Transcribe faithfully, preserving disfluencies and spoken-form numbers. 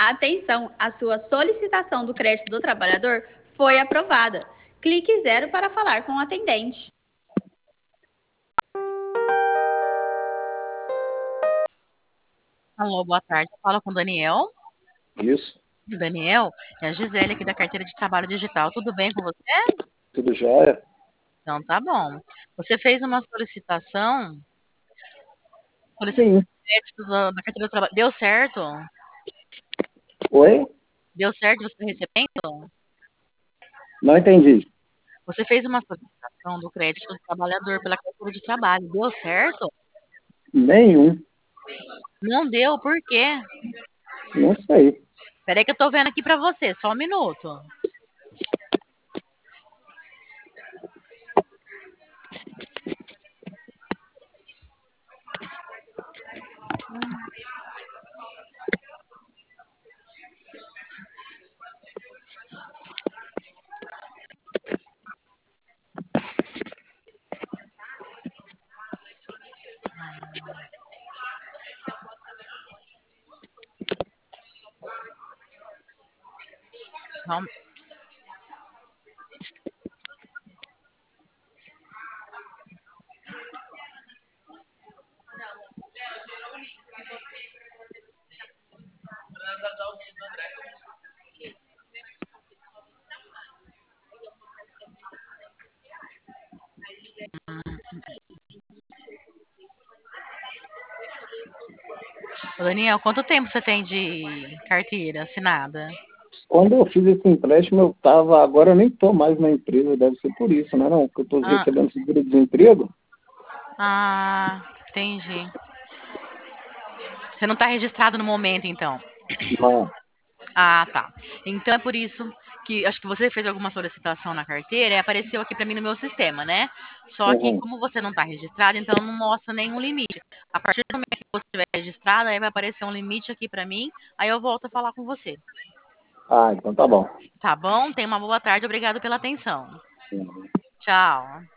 Atenção, a sua solicitação do crédito do trabalhador foi aprovada. Clique zero para falar com o atendente. Alô, boa tarde. Fala com o Daniel. Isso, Daniel, é a Gisele aqui da Carteira de Trabalho Digital. Tudo bem com você? tudo jóia? Então tá bom. Você fez uma solicitação, solicitação Sim. de crédito da da Carteira de Trabalho. Deu certo? Oi? Deu certo você tá recebendo? Não entendi. Você fez uma solicitação do crédito do trabalhador pela Carteira de Trabalho. Deu certo? Nenhum. Não deu, por quê? Não sei. Peraí que eu tô vendo aqui pra você, só um minuto. Só um- Ô, Daniel, quanto tempo você tem de carteira assinada? Quando eu fiz esse empréstimo, eu tava. Agora eu nem tô mais na empresa, deve ser por isso, né? Não, que eu tô Ah, recebendo seguro-desemprego. ah, entendi. Você não tá registrado no momento, então. Não. Ah, tá. Então é por isso que acho que você fez alguma solicitação na carteira e apareceu aqui pra mim no meu sistema, né? Só que Uhum. como você não tá registrado, então não mostra nenhum limite. A partir do momento que você estiver registrado, aí vai aparecer um limite aqui pra mim, aí eu volto a falar com você. Ah, então tá bom. Tá bom? Tenha uma boa tarde, obrigado pela atenção. Uhum. Tchau.